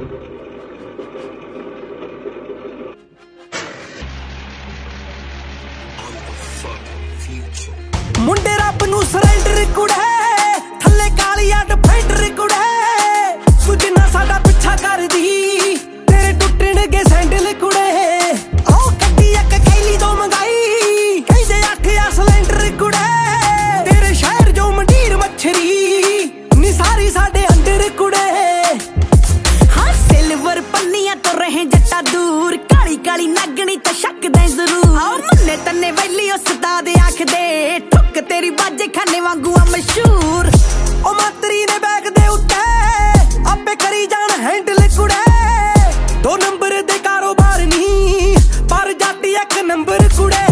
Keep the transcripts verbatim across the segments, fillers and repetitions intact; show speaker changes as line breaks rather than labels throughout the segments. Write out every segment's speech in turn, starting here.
ਮੁੰਡੇ ਰੱਬ ਨੂੰ ਸਰੈਂਡਰ ਕੁੜੇ ਥੱਲੇ ਕਾਲੀਆਂ ਡਿਫੈਂਡਰ ਕੁੜੇ ਤੂੰ ਜਿੰਨਾ ਸਾਡਾ ਪਿੱਛਾ ਕਰਦੀ ਤੇਰੇ ਟੁੱਟਣਗੇ ਸੈਂਡਲ ਕੁੜੇ ਉਹ ਕੱਢੀ ਇੱਕ ਕੈਲੀ ਤੋਂ ਮੰਗਾਈ ਕਹਿੰਦੇ ਅੱਠ ਆ ਸਿਲੰਡਰ ਕੁੜੇ ਤੇਰੇ ਸ਼ਹਿਰ ਜੋ ਮੰਡੀਰ ਮੱਛਰੀ ਨੀ ਸਾਰੀ ਸਾਡੇ ਅੰਦਰ ਕੁੜੇ ਹਾਂ ਸਿਲਵਰ ਪੰਨੀਆਂ ਤੋਂ ਰਹੇ ਜੱਟਾ ਦੂਰ ਕਾਲੀ ਕਾਲੀ ਨਾਗਣੀ ਤਾਂ ਸ਼ੱਕਦੇ ਜ਼ਰੂਰ ਆਹ ਮੰਨੇ ਤੰਨੇ ਵੈਲੀ ਉਸਤਾਦ ਆਖਦੇ ਠੁੱਕ ਤੇਰੀ ਬਾਜੇ ਖਾਨੇ ਵਾਂਗੂ ਆ ਮਸ਼ਹੂਰ ਉਹ ਮਾਤਰੀ ਨੇ ਬੈਗ ਦੇ ਉੱਤੇ ਆਪੇ ਕਰੀ ਜਾਣ ਹੈਂਡਲ ਕੁੜੇ ਦੋ ਨੰਬਰ ਦੇ ਕਾਰੋਬਾਰ ਨਹੀਂ ਪਰ ਜਾਤੀ ਇੱਕ ਨੰਬਰ ਕੁੜੇ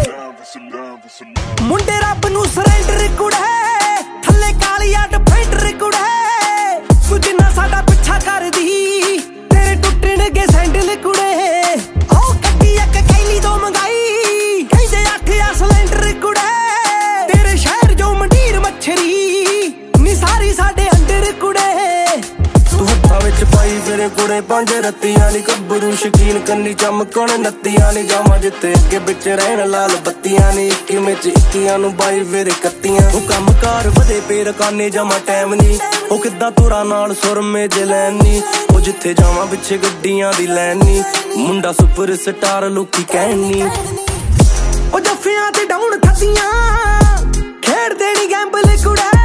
ਮੁੰਡੇ ਰੱਬ ਨੂੰ ਸਰੈਂਡਰ ਕੁੜੇ ਥੱਲੇ ਕਾਲੀਆਂ ਡਿਫੈਂਡਰ ਕੁੜੇ ਤੂੰ ਜਿੰਨਾ ਸਾਡਾ ਪਿੱਛਾ ਕਰਦੀ ਤੇਰੇ ਟੁੱਟਣਗੇ ਸੈਂਡਲ ਕੁੜੇ ਉਹ ਕੱਢੀ ਇੱਕ ਕੈਲੀ ਤੋਂ ਮੰਗਾਈ ਕਹਿੰਦੇ ਅੱਠ ਆ ਸਿਲੰਡਰ ਕੁੜੇ ਤੇਰੇ ਸ਼ਹਿਰ ਜੋ ਮੰਡੀਰ ਮੱਛਰੀ ਨੀ ਸਾਰੀ ਸਾਡੇ ਅੰਦਰ ਕੁੜੇ
ਤੂੰ ਹੱਥਾਂ ਵਿੱਚ ਪਾਈ ਫਿਰੇ ਕੁੜੇ ਪੰਜ ਰੱਤੀਆਂ ਨੀ ਗੱਭਰੂ ਸ਼ਕੀਨ ਕੰਨੀ ਚਮਕਣ ਨੱਤੀਆਂ ਨੀ ਜਾਵਾਂ ਜਿੱਥੇ ਅੱਗੇ ਵਿੱਚ ਰਹਿਣ ਲਾਲ ਬੱਤੀਆਂ ਨੀ ਇੱਕੀ ਵਿੱਚ ਇੱਕੀਆਂ ਨੂੰ ਬਾਈ ਫਿਰੇ ਕੱਤੀਆਂ ਉਹ ਕੰਮ ਕਾਰ ਵਧੇ ਪੇ ਰਕਾਨੇ ਜਾਵਾਂ ਟਾਈਮ ਨੀ ਉਹ ਕਿੱਦਾਂ ਤੁਰਾਂ ਨਾਲ ਸੁਰਮੇ ਜੇ ਲੈਣ ਨੀ ਉਹ ਜਿੱਥੇ ਜਾਵਾਂ ਪਿੱਛੇ ਗੱਡੀਆਂ ਦੀ ਲੈਣ ਨੀ ਮੁੰਡਾ ਸੁਪਰ ਸਟਾਰ ਲੋਕੀ ਕਹਿਣ ਨੀ
ਉਹ ਜੱਫਿਆਂ ਤੇ ਡਾਉਣ ਥੱਦੀਆਂ ਖੇਡ ਦੇਣੀ ਗੈਂਬਲ ਕੁੜੇ